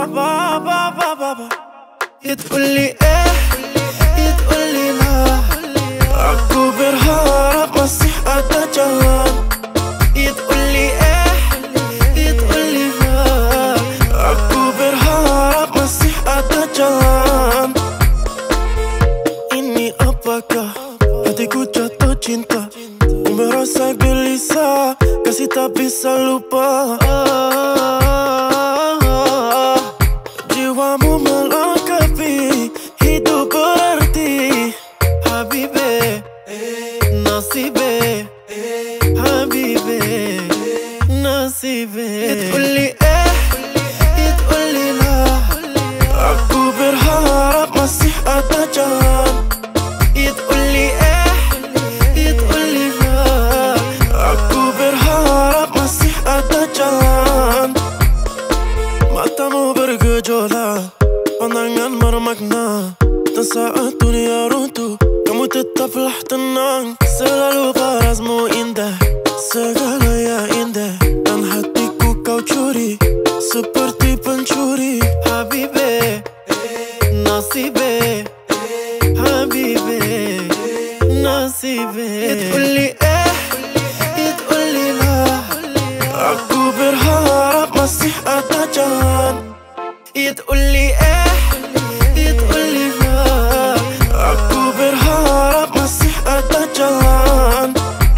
با با با با با يتقولي ايه يتقولي لا aku berharap masih ada jalan يتقولي ايه يتقولي لا aku berharap masih ada jalan. Ini apakah hatiku jatuh cinta, ku merasa gelisah, kasih tak bisa lupa. Jiwamu melengkapi hidup berarti Habibi, nasibi Habibi, nasibi. Yitqulli yitqulli la aku berharap masih ada jalan. Yitqulli yitqulli la aku berharap masih ada jalan. Matamu bergejolak, pandangan bermakna, dan saat dunia runtuh, kamu tetaplah tenang. Selalu parasmu indah, segala yang indah, dan hatiku kau curi, seperti pencuri. Habibi, nasibi Habibi, nasibi. Yitqulli yitqulli la aku berharap masih ada jalan. Yitqulli yitqulli la aku berharap masih ada jalan.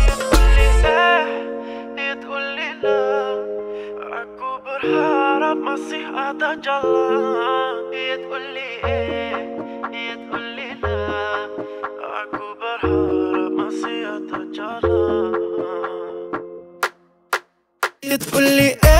Yitqulli la aku berharap masih ada jalan. Yitqulli yitqulli la aku berharap masih ada jalan. Yitqulli